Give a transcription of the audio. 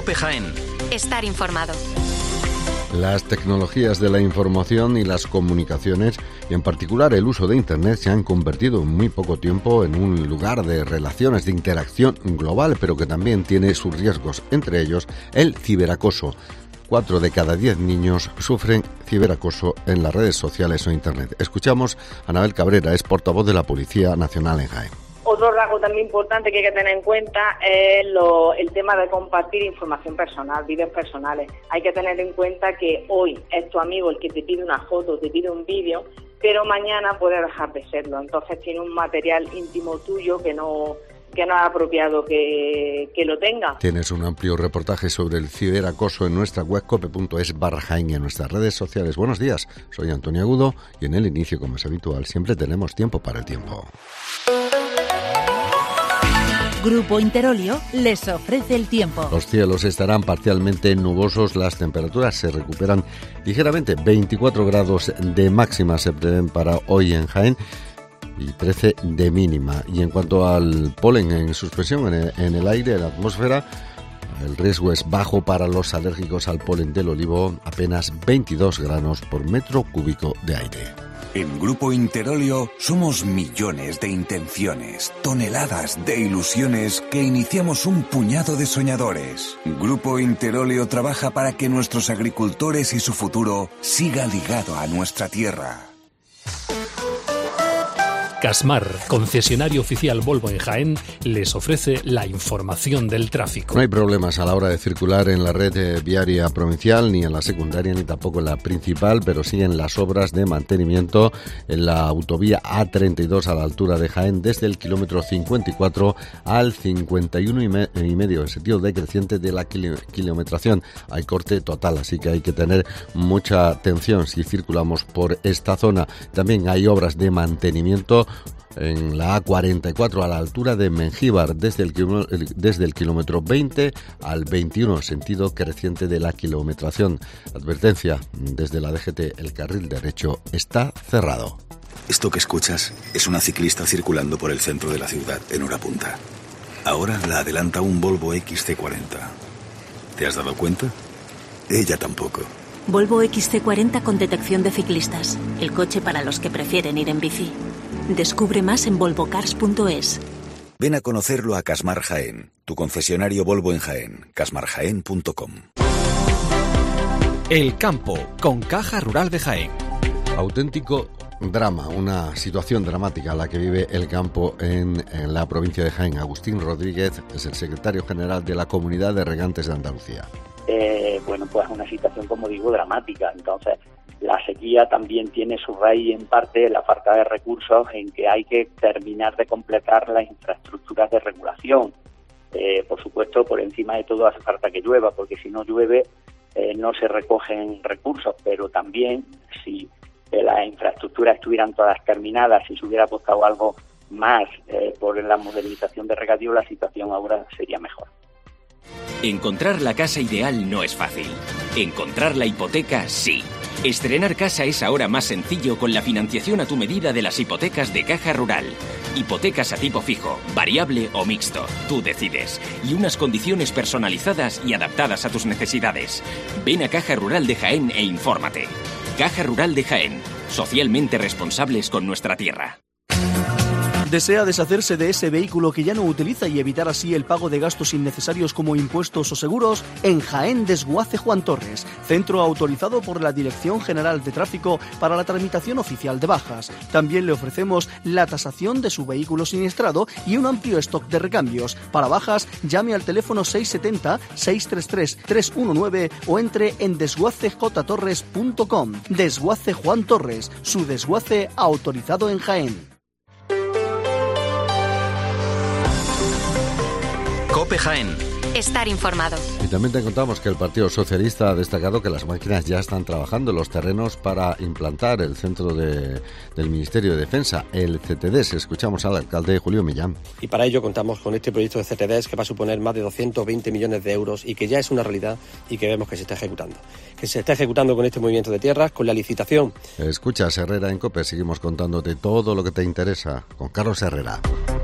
COPE Jaén. Estar informado. Las tecnologías de la información y las comunicaciones, y en particular el uso de Internet, se han convertido en muy poco tiempo en un lugar de relaciones, de interacción global, pero que también tiene sus riesgos, entre ellos el ciberacoso. 4 de cada 10 niños sufren ciberacoso en las redes sociales o Internet. Escuchamos a Anabel Cabrera, es portavoz de la Policía Nacional en Jaén. Otro rasgo también importante que hay que tener en cuenta es el tema de compartir información personal, vídeos personales. Hay que tener en cuenta que hoy es tu amigo el que te pide una foto, te pide un vídeo, pero mañana puede dejar de serlo. Entonces tiene un material íntimo tuyo que no es apropiado que lo tenga. Tienes un amplio reportaje sobre el ciberacoso en nuestra web cope.es/Jaén y en nuestras redes sociales. Buenos días, soy Antonio Agudo y en el inicio, como es habitual, siempre tenemos tiempo para el tiempo. Grupo Interolio les ofrece el tiempo. Los cielos estarán parcialmente nubosos, las temperaturas se recuperan ligeramente. 24 grados de máxima se prevén para hoy en Jaén y 13 de mínima. Y en cuanto al polen en suspensión en el aire, en la atmósfera, el riesgo es bajo para los alérgicos al polen del olivo, apenas 22 gramos por metro cúbico de aire. En Grupo Interolio somos millones de intenciones, toneladas de ilusiones que iniciamos un puñado de soñadores. Grupo Interolio trabaja para que nuestros agricultores y su futuro siga ligado a nuestra tierra. Casmar, concesionario oficial Volvo en Jaén, les ofrece la información del tráfico. No hay problemas a la hora de circular en la red viaria provincial, ni en la secundaria, ni tampoco en la principal, pero siguen las obras de mantenimiento en la autovía A32 a la altura de Jaén, desde el kilómetro 54 al 51 y medio, en sentido decreciente de la kilometración. Hay corte total, así que hay que tener mucha atención si circulamos por esta zona. También hay obras de mantenimiento en la A44 a la altura de Mengíbar, desde el kilómetro 20 al 21, sentido creciente de la kilometración. Advertencia desde la DGT, el carril derecho está cerrado. Esto que escuchas es una ciclista circulando por el centro de la ciudad en hora punta. Ahora la adelanta un Volvo XC40. ¿Te has dado cuenta? Ella tampoco. Volvo XC40 con detección de ciclistas. El coche para los que prefieren ir en bici. Descubre más en volvocars.es. Ven a conocerlo a Casmar Jaén, tu concesionario Volvo en Jaén, casmarjaén.com. El campo, con Caja Rural de Jaén. Auténtico drama, una situación dramática la que vive el campo en la provincia de Jaén. Agustín Rodríguez es el secretario general de la Comunidad de Regantes de Andalucía. Pues una situación, como digo, dramática. Entonces, la sequía también tiene su raíz en parte en la falta de recursos, en que hay que terminar de completar las infraestructuras de regulación. Por supuesto, por encima de todo hace falta que llueva, porque si no llueve no se recogen recursos, pero también si las infraestructuras estuvieran todas terminadas, si se hubiera apostado algo más por la modernización de regadío, la situación ahora sería mejor. Encontrar la casa ideal no es fácil. Encontrar la hipoteca, sí. Estrenar casa es ahora más sencillo con la financiación a tu medida de las hipotecas de Caja Rural. Hipotecas a tipo fijo, variable o mixto. Tú decides. Y unas condiciones personalizadas y adaptadas a tus necesidades. Ven a Caja Rural de Jaén e infórmate. Caja Rural de Jaén. Socialmente responsables con nuestra tierra. ¿Desea deshacerse de ese vehículo que ya no utiliza y evitar así el pago de gastos innecesarios como impuestos o seguros? En Jaén Desguace Juan Torres, centro autorizado por la Dirección General de Tráfico para la tramitación oficial de bajas. También le ofrecemos la tasación de su vehículo siniestrado y un amplio stock de recambios. Para bajas, llame al teléfono 670-633-319 o entre en desguacejtorres.com. Desguace Juan Torres, su desguace autorizado en Jaén. COPE Jaén. Estar informado. Y también te contamos que el Partido Socialista ha destacado que las máquinas ya están trabajando en los terrenos para implantar el centro del Ministerio de Defensa, el CTDES. Escuchamos al alcalde Julio Millán. Y para ello contamos con este proyecto de CTDES que va a suponer más de 220 millones de euros y que ya es una realidad y que vemos que se está ejecutando. Que se está ejecutando con este movimiento de tierras, con la licitación. Escuchas Herrera en COPE, seguimos contándote todo lo que te interesa con Carlos Herrera.